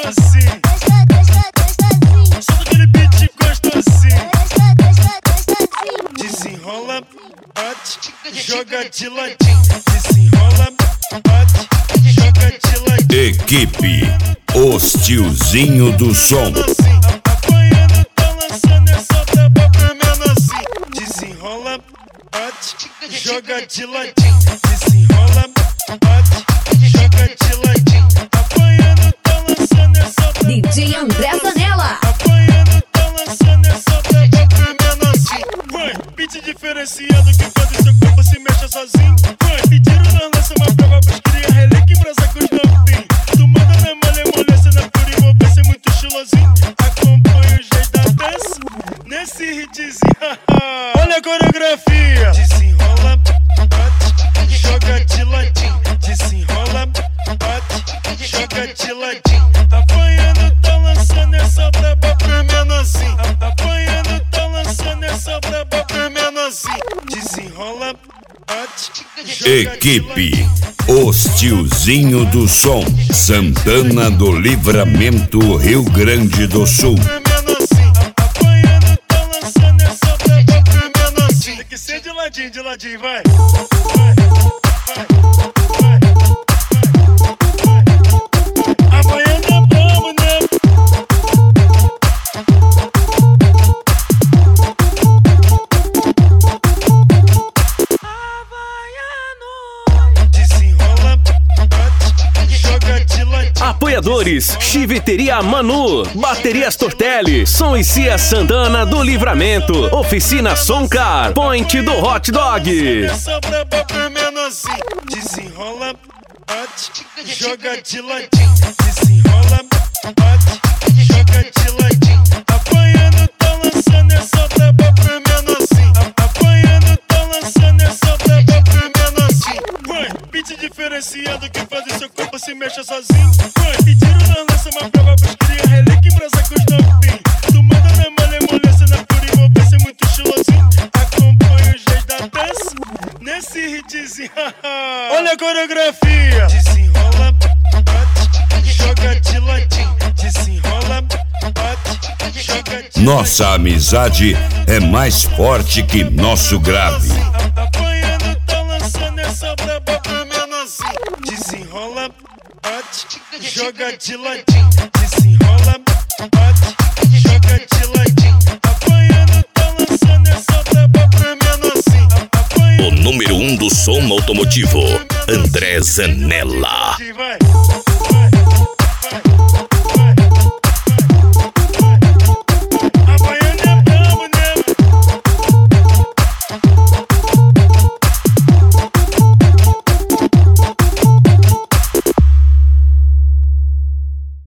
gostosinho. Solta aquele beat gostosinho. Desenrola, bate, joga de ladinho. Desenrola, bate, joga de ladinho. Equipe Os Tiozinho do Som. Apanhando, tá lançando essa tapa pra menorzinho. Desenrola, bate, joga de ladinho. Desenrola, bate, joga de ladinho. Apanhando, tá lançando essa tapa. DJ André Zanella. Apanhando, tá lançando essa tapa pra menorzinho. Vai, beat diferenciado que faz o seu corpo se mexa sozinho. Vai, pediram na lança uma prova pros cria relé que brasa com os novinhos. Tu manda na malha, molesta na pura envolvência, muito estilosinho. Acompanha o jeito da dança nesse hitzinho. Olha a coreografia. Desenrola, bate, joga de ladinho. Desenrola, bate, joga de ladinho. Apanhando, tá lançando essa braba pra menorzinho. Apanhando, tá lançando essa braba pra menorzinho. Desenrola, bate, joga de Equipe Os Tiozinho do Som. Santana do Livramento, Rio Grande do Sul. Apanhando, tá lançando essa braba pra menorzinho. Tem que ser de ladinho, vai. Apanhando é brabo, né? Desenrola, bate, joga de ladinho. Apoiadores: Chiveteria Manu, Baterias Tortelli, Som e Cia Santana do Livramento, Oficina Soncar, Point do Hot Dog. Essa braba pra menorzinho. Desenrola, bate, joga de ladinho. Desenrola, bate, joga de ladinho. Apanhando, tá lançando essa braba pra menorzinho. Apanhando, tá lançando essa braba pra menorzinho. Vai, beat diferenciado que faz o seu corpo se mexa sozinho. Vai, pediram na lança uma prova pros cria relé que brasa com os novinhos. Tu manda na malha, molesta na pura envolvência, muito estilosinho. Acompanha o jeito da dança nesse hitzinho. Olha a coreografia. Desenrola, bate, joga de ladinho. Desenrola, bate, joga de Nossa amizade é mais forte que nosso grave. Apanhando, tá lançando essa braba pra menorzinho. Desenrola, bate, joga de ladinho. Desenrola, bate, joga de ladinho. Apanhando, tá lançando essa braba pra menorzinho. O número 1 do som automotivo, André Zanella. Vai.